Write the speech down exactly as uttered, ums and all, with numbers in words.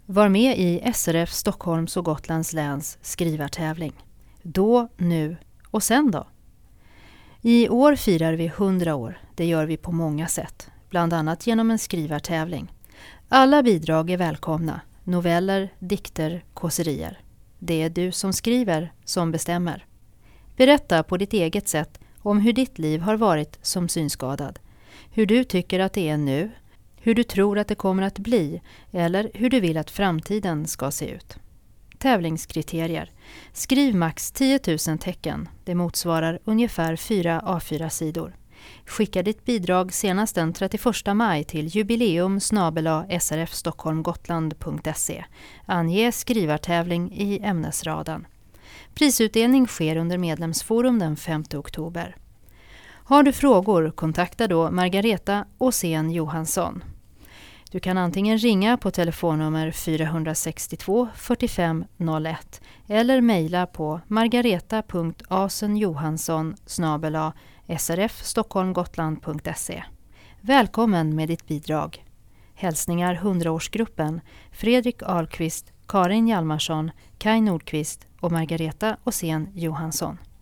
Var med i S R F Stockholms och Gotlands läns skrivartävling. Då, nu och sen då? I år firar vi hundra år. Det gör vi på många sätt. Bland annat genom en skrivartävling. Alla bidrag är välkomna. Noveller, dikter, kåserier. Det är du som skriver som bestämmer. Berätta på ditt eget sätt om hur ditt liv har varit som synskadad. Hur du tycker att det är nu. Hur du tror att det kommer att bli eller hur du vill att framtiden ska se ut. Tävlingskriterier. Skriv max tio tusen tecken. Det motsvarar ungefär fyra A fyra sidor. Skicka ditt bidrag senast den trettioförsta maj till jubileum snabel-a srfstockholmgotland punkt se. Ange skrivartävling i ämnesraden. Prisutdelning sker under medlemsforum den femte oktober. Har du frågor, kontakta då Margareta Åsén Johansson. Du kan antingen ringa på telefonnummer fyra sex två fyrtiofem noll ett eller mejla på margareta punkt asenjohansson snabel-a srfstockholmgotland punkt se. Välkommen med ditt bidrag. Hälsningar hundraårsgruppen Fredrik Ahlqvist, Karin Hjalmarsson, Kai Nordqvist och Margareta Åsén Johansson.